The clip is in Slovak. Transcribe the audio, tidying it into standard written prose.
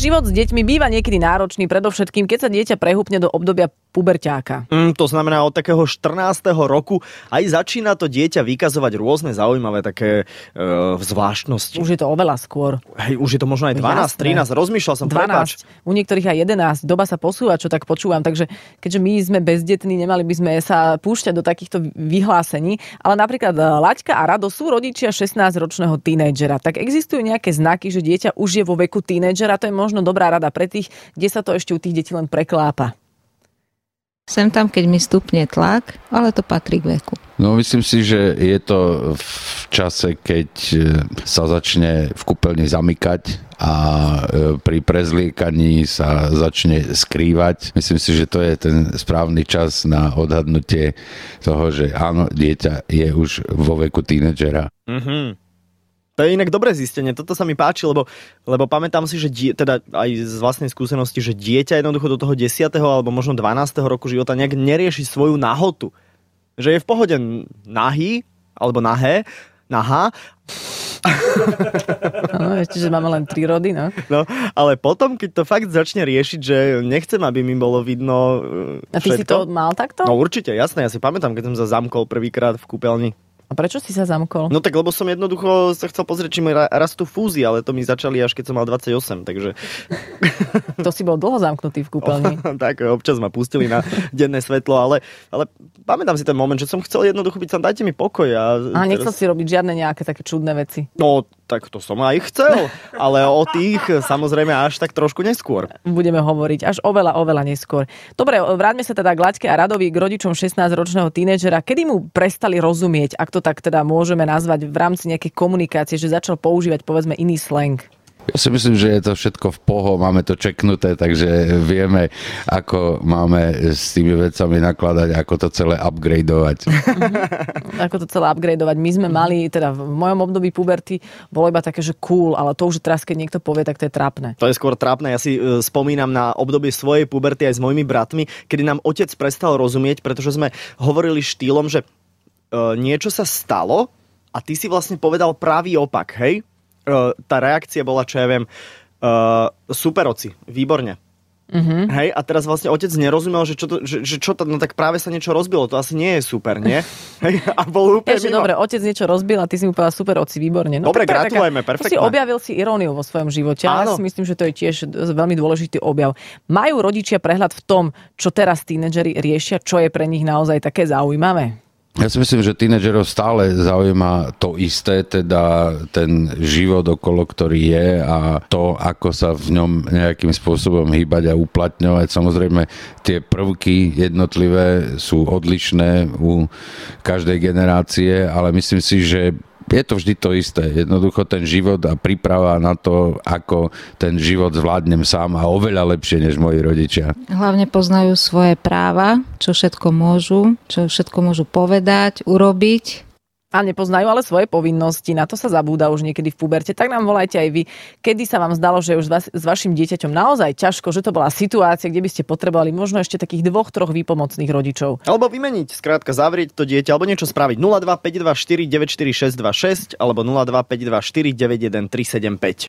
život s deťmi býva niekedy náročný, predovšetkým keď sa dieťa prehúpne do obdobia puberťáka. To znamená, od takého 14. roku aj začína to dieťa vykazovať rôzne zaujímavé také zvláštnosti. Už je to oveľa skôr. Hej, už je to možno aj 12, 13, rozmýšľal som, 12, prepáč. u niektorých aj 11, doba sa posúva, čo tak počúvam, takže keďže my sme bezdetní, nemali by sme sa púšťať do takýchto vyhlásení, ale napríklad Laďka a Rado sú rodičia 16-ročného tínejdžera. Tak existujú nejaké znaky, že dieťa už je vo veku tínejdžera, to je možno dobrá rada pre tých, kde sa to ešte u tých detí len preklápa. Sem tam, keď mi stupne tlak, ale to patrí k veku. No myslím si, že je to v čase, keď sa začne v kúpeľni zamykať a pri prezliekaní sa začne skrývať. Myslím si, že to je ten správny čas na odhadnutie toho, že áno, dieťa je už vo veku tínedžera. To je inak dobré zistenie, toto sa mi páči, lebo pamätám si, že teda aj z vlastnej skúsenosti, že dieťa jednoducho do toho 10. alebo možno 12. roku života nejak nerieši svoju nahotu. Že je v pohode nahý, alebo nahá. No, ešte, že máme len 3 rody, no. No, ale potom, keď to fakt začne riešiť, že nechcem, aby mi bolo vidno všetko. A ty si to mal takto? No určite, jasné, ja si pamätám, keď som sa zamkol prvýkrát v kúpeľni. A prečo si sa zamkol? No tak, lebo som jednoducho sa chcel pozrieť, či mi rastú fúzy, ale to mi začali až keď som mal 28, takže... To si bol dlho zamknutý v kúpeľni. Tak, občas ma pustili na denné svetlo, ale pamätám si ten moment, že som chcel jednoducho byť tam, dajte mi pokoj. A nechcel si robiť žiadne nejaké také čudné veci. No, tak to som aj chcel, ale o tých samozrejme až tak trošku neskôr. Budeme hovoriť až oveľa neskôr. Dobre, vráťme sa teda k Laďke a Radovi, k rodičom 16-ročného tínedžera. Kedy mu prestali rozumieť, ak to tak teda môžeme nazvať v rámci nejakej komunikácie, že začal používať povedzme iný slang? Ja si myslím, že je to všetko v poho, máme to čeknuté, takže vieme, ako máme s tými vecami nakladať, ako to celé upgradeovať. Ako to celé upgradeovať. My sme mali, teda v mojom období puberty bolo iba také, že cool, ale to už teraz, keď niekto povie, tak to je trápne. To je skôr trápne. Ja si spomínam na obdobie svojej puberty aj s mojimi bratmi, kedy nám otec prestal rozumieť, pretože sme hovorili štýlom, že niečo sa stalo a ty si vlastne povedal pravý opak, hej? Tá reakcia bola, čo ja viem, super oci, výborne. Hej, a teraz vlastne otec nerozumel, že čo to, no tak práve sa niečo rozbilo, to asi nie je super, nie? Hej, a bol úplne mimo. Dobre, otec niečo rozbil a ty si mu povedal super oci, výborne. No, dobre, gratulujeme, perfektne. Si objavil si iróniu vo svojom živote. Ja si myslím, že to je tiež veľmi dôležitý objav. Majú rodičia prehľad v tom, čo teraz tínedžeri riešia, čo je pre nich naozaj také zaujímavé? Ja si myslím, že tínedžerov stále zaujíma to isté, teda ten život okolo, ktorý je a to, ako sa v ňom nejakým spôsobom hýbať a uplatňovať. Samozrejme, tie prvky jednotlivé sú odlišné u každej generácie, ale myslím si, že je to vždy to isté. Jednoducho ten život a príprava na to, ako ten život zvládnem sám a oveľa lepšie než moji rodičia. Hlavne poznajú svoje práva, čo všetko môžu povedať, urobiť. A nepoznajú ale svoje povinnosti, na to sa zabúda už niekedy v puberte. Tak nám volajte aj vy, kedy sa vám zdalo, že už s vašim dieťaťom naozaj ťažko, že to bola situácia, kde by ste potrebovali možno ešte takých 2-3 výpomocných rodičov. Alebo vymeniť, skrátka zavrieť to dieťa, alebo niečo spraviť. 02 524 94626 alebo 02 524 91375.